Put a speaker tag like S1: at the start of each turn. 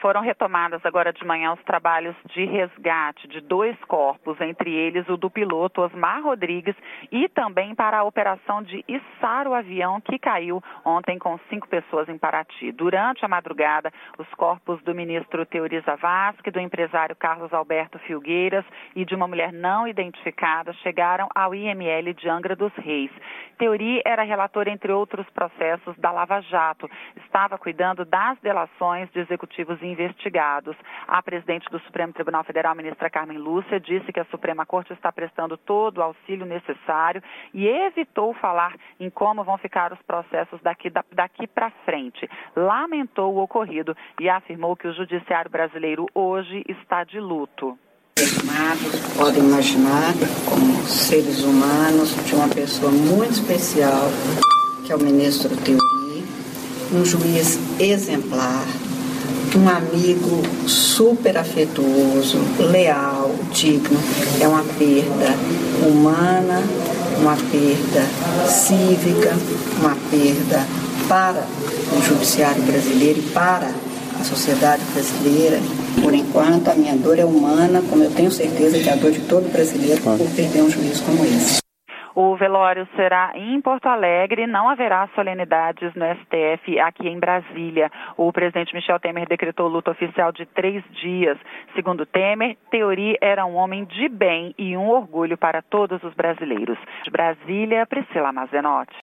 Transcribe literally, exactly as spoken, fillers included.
S1: Foram retomadas agora de manhã os trabalhos de resgate de dois corpos, entre eles o do piloto Osmar Rodrigues e também para a operação de içar o avião que caiu ontem com cinco pessoas em Paraty. Durante a madrugada, os corpos do ministro Teori Zavascki, do empresário Carlos Alberto Filgueiras e de uma mulher não identificada chegaram ao I M L de Angra dos Reis. Teori era relator, entre outros processos, da Lava Jato. Estava cuidando das delações de executivos investigados. A presidente do Supremo Tribunal Federal, ministra Carmen Lúcia, disse que a Suprema Corte está prestando todo o auxílio necessário e evitou falar em como vão ficar os processos daqui, daqui para frente. Lamentou o ocorrido e afirmou que o judiciário brasileiro hoje está de luto.
S2: Podem imaginar como seres humanos de uma pessoa muito especial, que é o ministro Teori, um juiz exemplar, um amigo super afetuoso, leal, digno. É uma perda humana, uma perda cívica, uma perda para o judiciário brasileiro e para a sociedade brasileira. Por enquanto, a minha dor é humana, como eu tenho certeza que é a dor de todo brasileiro por perder um juiz como esse.
S1: O velório será em Porto Alegre, não haverá solenidades no S T F aqui em Brasília. O presidente Michel Temer decretou luto oficial de três dias. Segundo Temer, Teori era um homem de bem e um orgulho para todos os brasileiros. De Brasília, Priscila Mazenotti.